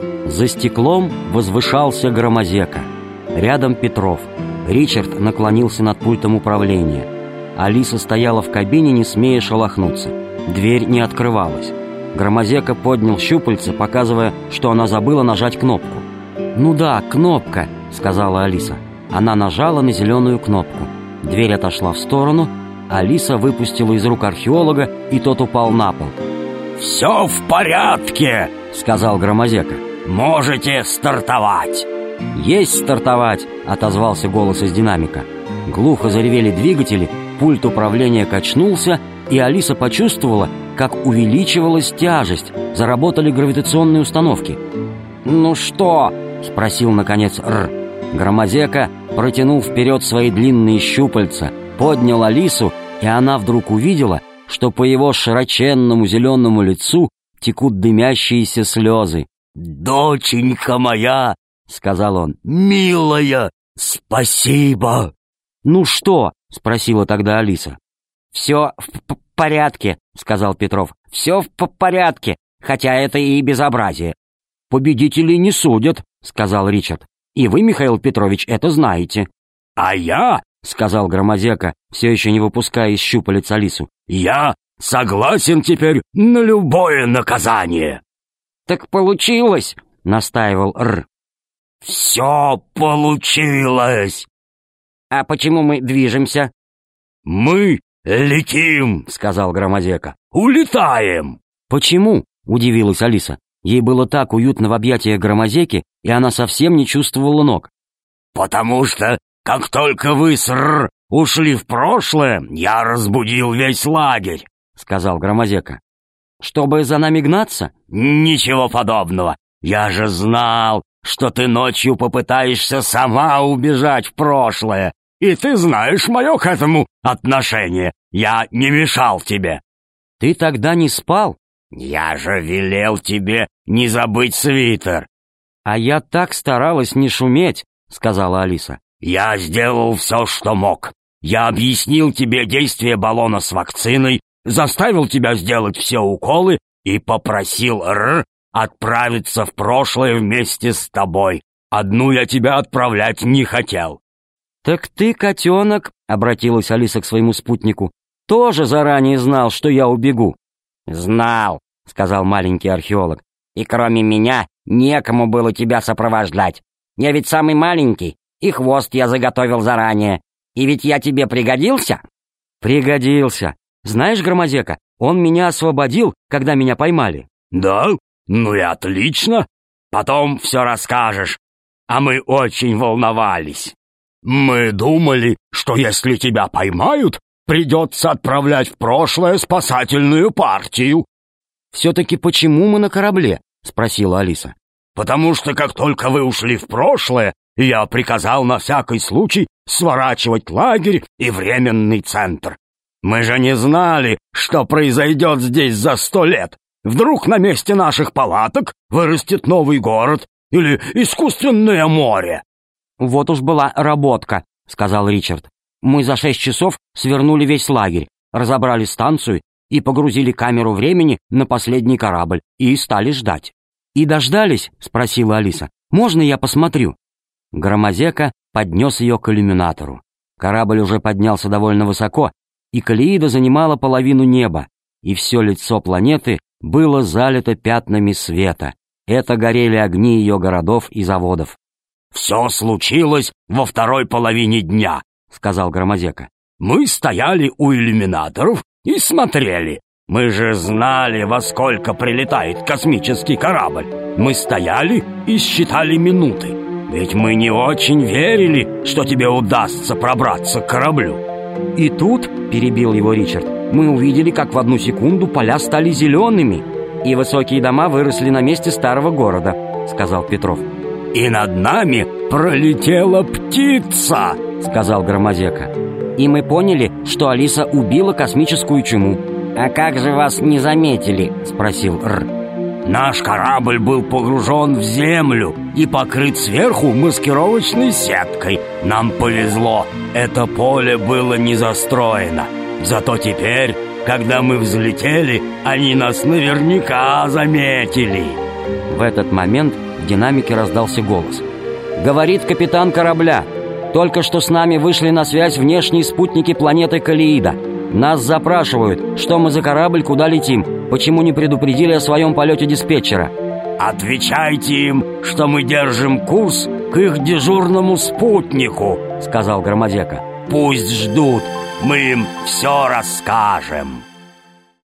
За стеклом возвышался Громозека. Рядом Петров. Ричард наклонился над пультом управления. Алиса стояла в кабине, не смея шелохнуться. Дверь не открывалась. Громозека поднял щупальце, показывая, что она забыла нажать кнопку. «Ну да, кнопка», — сказала Алиса. Она нажала на зеленую кнопку. Дверь отошла в сторону. Алиса выпустила из рук археолога, и тот упал на пол. «Все в порядке», — сказал Громозека. «Можете стартовать». «Есть стартовать», — отозвался голос из динамика. Глухо заревели двигатели, пульт управления качнулся, и Алиса почувствовала, как увеличивалась тяжесть, заработали гравитационные установки. «Ну что?» — спросил, наконец, Р. Громозека протянул вперед свои длинные щупальца, поднял Алису, и она вдруг увидела, что по его широченному зеленому лицу текут дымящиеся слезы. «Доченька моя!» — сказал он. «Милая, спасибо!» «Ну что?» — спросила тогда Алиса. «Все в порядке», — сказал Петров. «Все в порядке, хотя это и безобразие». «Победителей не судят», — сказал Ричард. «И вы, Михаил Петрович, это знаете». «А я», — сказал Громозека, все еще не выпуская из щупалец Алису, «я согласен теперь на любое наказание». «Так получилось», — настаивал Р. «Все получилось». «А почему мы движемся?» «Мы летим», — сказал Громозека. «Улетаем». «Почему?» — удивилась Алиса. Ей было так уютно в объятиях Громозеки, и она совсем не чувствовала ног. «Потому что, как только вы с Р ушли в прошлое, я разбудил весь лагерь», — сказал Громозека. «Чтобы за нами гнаться?» «Ничего подобного. Я же знал, что ты ночью попытаешься сама убежать в прошлое, и ты знаешь мое к этому отношение. Я не мешал тебе». «Ты тогда не спал?» «Я же велел тебе не забыть свитер». «А я так старалась не шуметь», — сказала Алиса. «Я сделал все, что мог. Я объяснил тебе действие баллона с вакциной, заставил тебя сделать все уколы и попросил Р отправиться в прошлое вместе с тобой. Одну я тебя отправлять не хотел». «Так ты, котенок», — обратилась Алиса к своему спутнику, — «тоже заранее знал, что я убегу». «Знал», — сказал маленький археолог. «И кроме меня некому было тебя сопровождать. Я ведь самый маленький, и хвост я заготовил заранее. И ведь я тебе пригодился?» «Пригодился. Знаешь, Громозека, он меня освободил, когда меня поймали». «Да? Ну и отлично. Потом все расскажешь. А мы очень волновались. Мы думали, что если тебя поймают, придется отправлять в прошлое спасательную партию». «Все-таки почему мы на корабле?» — спросила Алиса. «Потому что как только вы ушли в прошлое, я приказал на всякий случай сворачивать лагерь и временный центр. Мы же не знали, что произойдет здесь за 100 лет. Вдруг на месте наших палаток вырастет новый город или искусственное море». «Вот уж была работка», — сказал Ричард. «Мы за 6 часов свернули весь лагерь, разобрали станцию и погрузили камеру времени на последний корабль и стали ждать». «И дождались?» — спросила Алиса. «Можно я посмотрю?» Громозека поднес ее к иллюминатору. Корабль уже поднялся довольно высоко, и Колеида занимала половину неба, и все лицо планеты было залито пятнами света. Это горели огни ее городов и заводов. «Все случилось во второй половине дня», — сказал Громозека. «Мы стояли у иллюминаторов и смотрели. Мы же знали, во сколько прилетает космический корабль. Мы стояли и считали минуты. Ведь мы не очень верили, что тебе удастся пробраться к кораблю». «И тут, — перебил его Ричард, — мы увидели, как в одну секунду поля стали зелеными, и высокие дома выросли на месте старого города», — сказал Петров. «И над нами пролетела птица», — сказал Громозека. «И мы поняли, что Алиса убила космическую чуму». «А как же вас не заметили?» — спросил Р. «Наш корабль был погружен в землю и покрыт сверху маскировочной сеткой. Нам повезло, это поле было не застроено. Зато теперь, когда мы взлетели, они нас наверняка заметили». В этот момент в динамике раздался голос. «Говорит капитан корабля. Только что с нами вышли на связь внешние спутники планеты Калеида. Нас запрашивают, что мы за корабль, куда летим, почему не предупредили о своем полете диспетчера». «Отвечайте им, что мы держим курс к их дежурному спутнику», — сказал Громадека. «Пусть ждут, мы им все расскажем».